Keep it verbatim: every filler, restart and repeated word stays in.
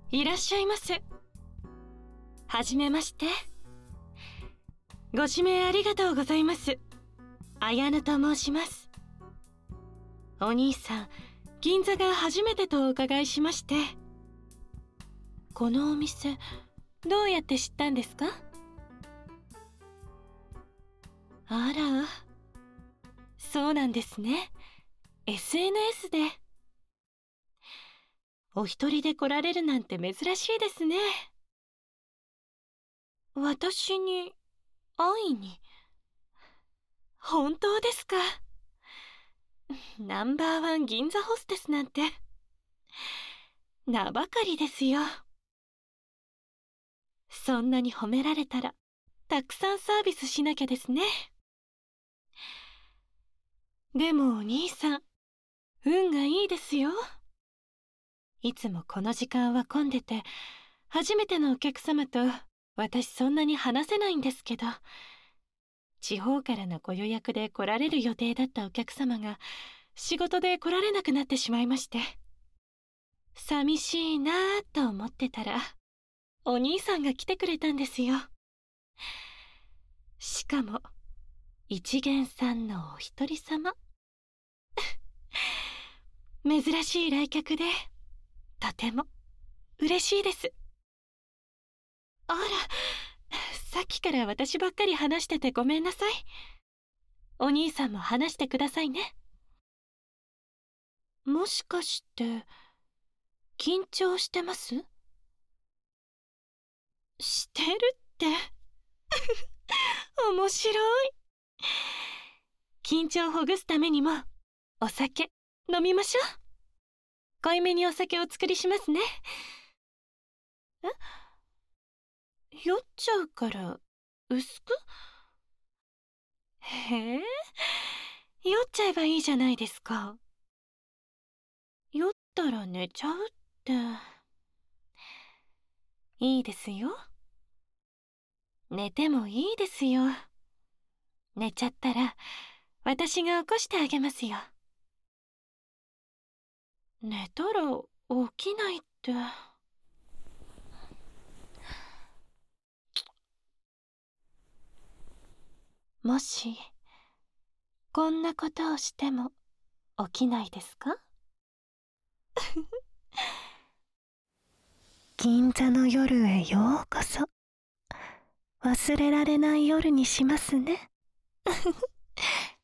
いらっしゃいませ。はじめまして。ご指名ありがとうございます。綾乃と申します。お兄さん、銀座が初めてとお伺いしまして。このお店、どうやって知ったんですか？あら、そうなんですね。エスエヌエス で。お一人で来られるなんて珍しいですね。私に会いに。本当ですか？ナンバーワン銀座ホステスなんて名ばかりですよ。そんなに褒められたらたくさんサービスしなきゃですね。でもお兄さん、運がいいですよ。いつもこの時間は混んでて、初めてのお客様と私そんなに話せないんですけど、地方からのご予約で来られる予定だったお客様が仕事で来られなくなってしまいまして、寂しいなぁと思ってたらお兄さんが来てくれたんですよ。しかも一元さんのお一人様。珍しい来客でとても嬉しいです。あら、さっきから私ばっかり話しててごめんなさい。お兄さんも話してくださいね。もしかして緊張してます？してるって面白い。緊張をほぐすためにもお酒飲みましょう。濃いめにお酒をお作りしますね。え？酔っちゃうから薄く？へえ、酔っちゃえばいいじゃないですか。酔ったら寝ちゃうって。いいですよ。寝てもいいですよ。寝ちゃったら私が起こしてあげますよ。寝たら起きないって。もしこんなことをしても起きないですか？銀座の夜へようこそ。忘れられない夜にしますね。